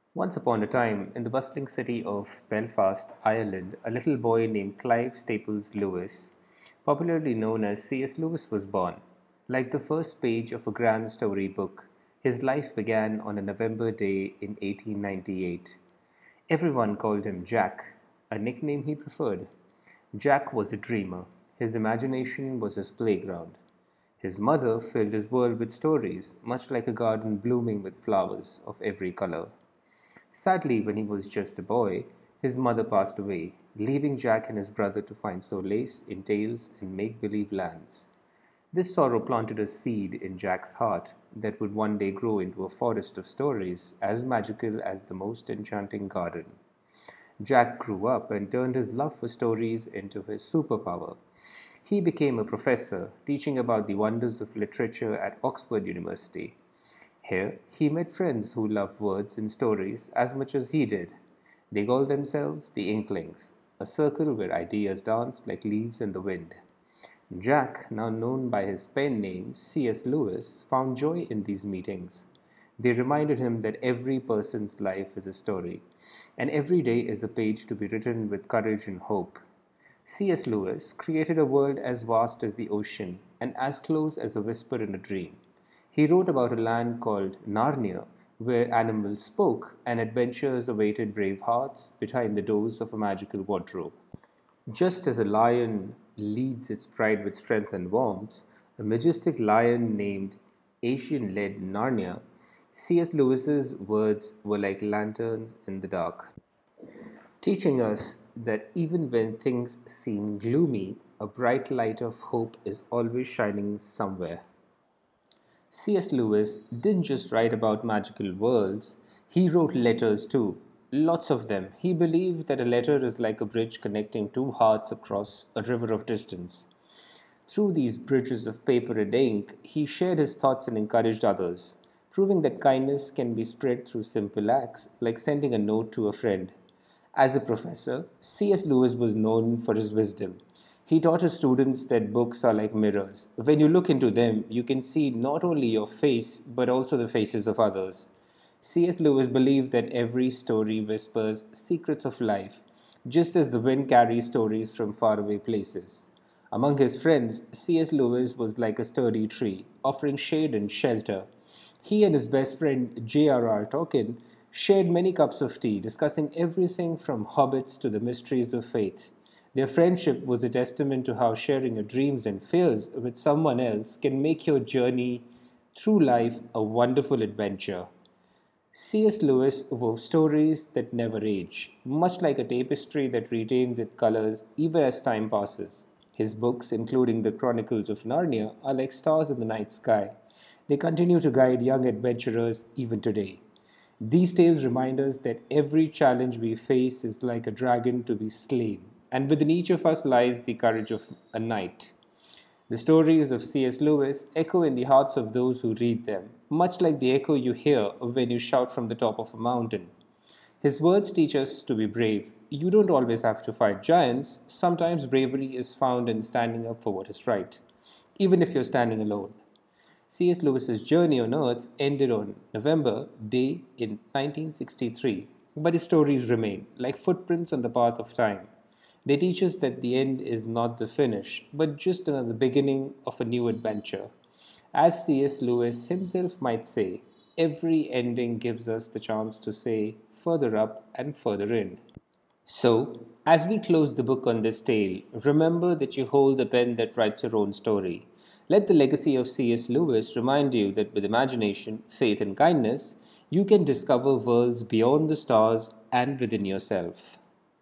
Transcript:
Once upon a time, in the bustling city of Belfast, Ireland, a little boy named Clive Staples Lewis, popularly known as C.S. Lewis, was born. Like the first page of a grand story book, his life began on a November day in 1898. Everyone called him Jack, a nickname he preferred. Jack was a dreamer. His imagination was his playground. His mother filled his world with stories, much like a garden blooming with flowers of every color. Sadly, when he was just a boy, his mother passed away, leaving Jack and his brother to find solace in tales and make believe lands. This sorrow planted a seed in Jack's heart that would one day grow into a forest of stories as magical as the most enchanting garden. Jack grew up and turned his love for stories into his superpower. He became a professor, teaching about the wonders of literature at Oxford University. Here, he met friends who loved words and stories as much as he did. They called themselves the Inklings, a circle where ideas danced like leaves in the wind. Jack, now known by his pen name C.S. Lewis, found joy in these meetings. They reminded him that every person's life is a story, and every day is a page to be written with courage and hope. C.S. Lewis created a world as vast as the ocean and as close as a whisper in a dream. He wrote about a land called Narnia, where animals spoke and adventures awaited brave hearts behind the doors of a magical wardrobe. Just as a lion leads its pride with strength and warmth, a majestic lion named Asian led Narnia, C.S. Lewis's words were like lanterns in the dark, teaching us that even when things seem gloomy, a bright light of hope is always shining somewhere. C.S. Lewis didn't just write about magical worlds, he wrote letters too. Lots of them. He believed that a letter is like a bridge connecting two hearts across a river of distance. Through these bridges of paper and ink, he shared his thoughts and encouraged others, proving that kindness can be spread through simple acts like sending a note to a friend. As a professor, C.S. Lewis was known for his wisdom. He taught his students that books are like mirrors. When you look into them, you can see not only your face, but also the faces of others. C.S. Lewis believed that every story whispers secrets of life, just as the wind carries stories from faraway places. Among his friends, C.S. Lewis was like a sturdy tree, offering shade and shelter. He and his best friend J.R.R. Tolkien shared many cups of tea, discussing everything from hobbits to the mysteries of faith. Their friendship was a testament to how sharing your dreams and fears with someone else can make your journey through life a wonderful adventure. C.S. Lewis wove stories that never age, much like a tapestry that retains its colors even as time passes. His books, including the Chronicles of Narnia, are like stars in the night sky. They continue to guide young adventurers even today. These tales remind us that every challenge we face is like a dragon to be slain, and within each of us lies the courage of a knight. The stories of C.S. Lewis echo in the hearts of those who read them, much like the echo you hear when you shout from the top of a mountain. His words teach us to be brave. You don't always have to fight giants. Sometimes bravery is found in standing up for what is right, even if you're standing alone. C.S. Lewis's journey on Earth ended on November Day in 1963, but his stories remain, like footprints on the path of time. They teach us that the end is not the finish, but just another beginning of a new adventure. As C.S. Lewis himself might say, every ending gives us the chance to say further up and further in. So, as we close the book on this tale, remember that you hold the pen that writes your own story. Let the legacy of C.S. Lewis remind you that with imagination, faith, and kindness, you can discover worlds beyond the stars and within yourself.